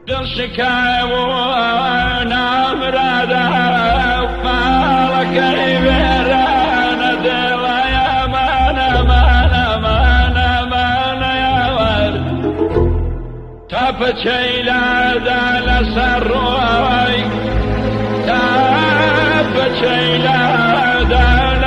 دل شکای و نامراده فالکی بیران دل امان امان امان امان یاور تپ چیلا دل سروی تپ چیلا دل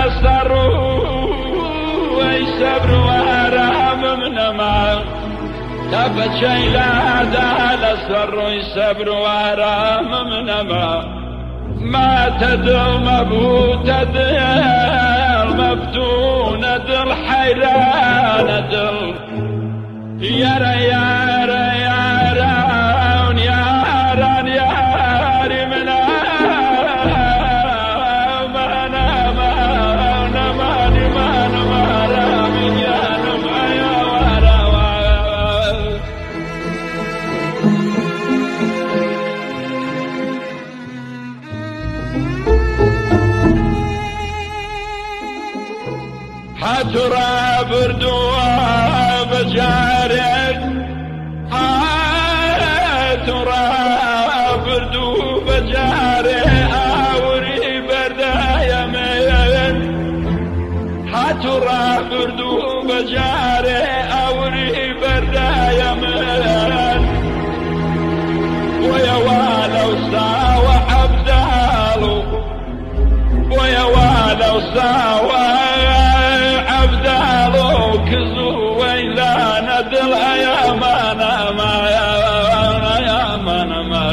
سروی صبر و آرام منما تپ چیلا دل سروی صبر و آرام منما ما تدل مبهوت دل مفتون دل حيران دل يارا يارا ياران ياران ياري من امان امان امان امان امان يا نما يا ورا حترى بردوا بجارك حترى بردوا بجارك آوري بردا يمين حترى بردوا بجارك آوري بردا يمين ويا والو ساوى عبدالو ويا والو ساوى عبدالو كزو ويلا ندل يا مانا ما يا مانا ما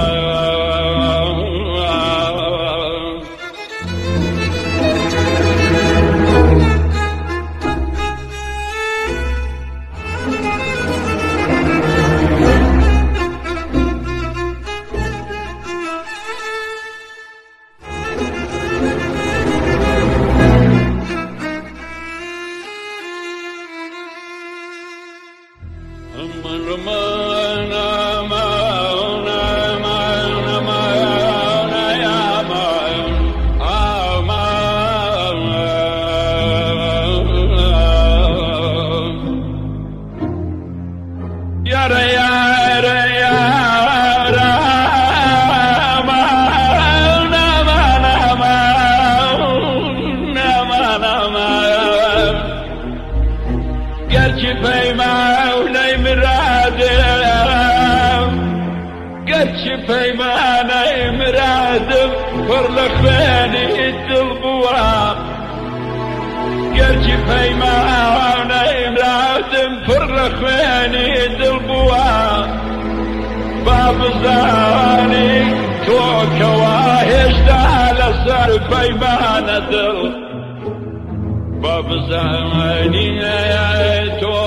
فيماني مرادم فرلخاني الدلبواب قرجي فيماني مرادم فرلخاني الدلبواب باب زاني توك واهش دال سر فيمان دل باب زاني تو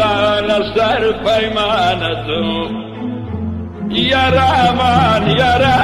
سر پیمانتو یا رحمان یا رحمان